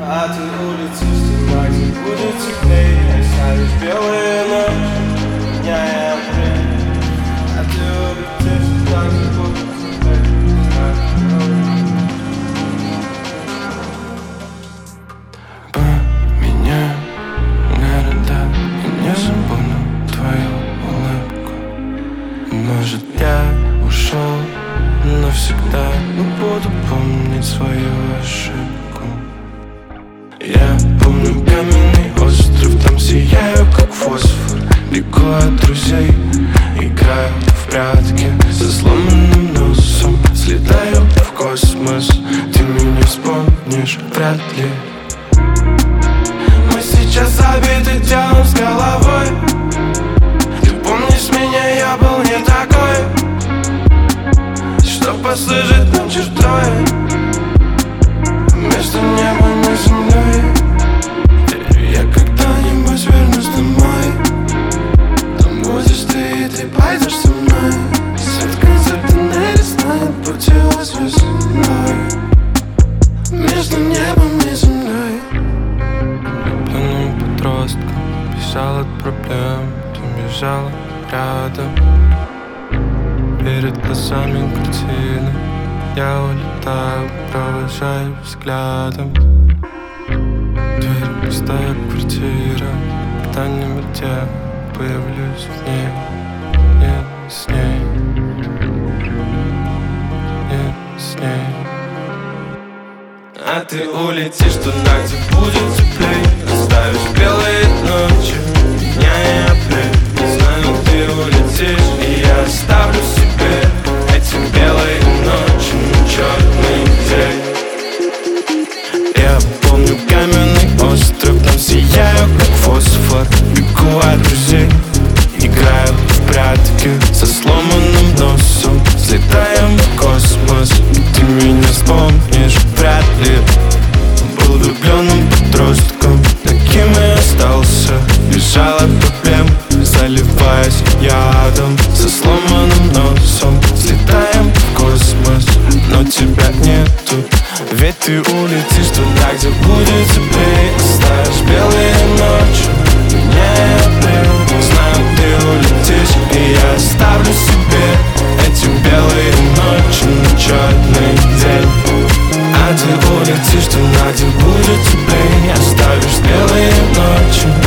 А ты улетишь туда, где будет теплее. Оставишь белые ночи, дня и апрель. А ты улетишь туда, где будет теплее. Поменяю города и не забуду твою улыбку. Может, я ушел навсегда, но буду помнить свою ошибку. Я помню каменный остров, там сияю как фосфор. Бегу от друзей, играю в прятки со сломанным носом. Слетаю в космос, ты меня вспомнишь вряд ли. Мы сейчас забиты делом с головой. Ты помнишь меня, я был не такой, что послужит нам чертой между небом и землей. Я когда-нибудь вернусь домой. Там будешь ты, и ты пойдешь со мной. Свет концертной весной путилась весной между небом и землей. Влюбленным подростком бежал от проблем, ты бежала рядом. Перед глазами картины я улетаю, провожаю взглядом. Дверь пустая квартира, когда-нибудь я появлюсь в ней. Не с ней, не с ней. А ты улетишь туда, где будет теплей. Оставишь белые ночи, дня и апрель. Знаю, ты улетишь, и я оставлю себе эти белые ночи на черный день. Я помню каменный остров, там сияю как фосфор. Бегу от друзей, играю в прятки со сломанным носом. Слетаем в космос, ты меня вспомнишь вряд ли. Был влюбленным подростком, таким и остался. Бежал от проблем, заливаясь ядом со сломанным носом. Слетаем в космос, но тебя нету. Ведь ты улетишь туда, где будет теплее. Оставишь белые ночи, дня и апрель. Знаю, ты улетишь, и я оставлю себе эти белые ночи на черный день. А ты улетишь туда, где будет теплее. Оставишь белые ночи,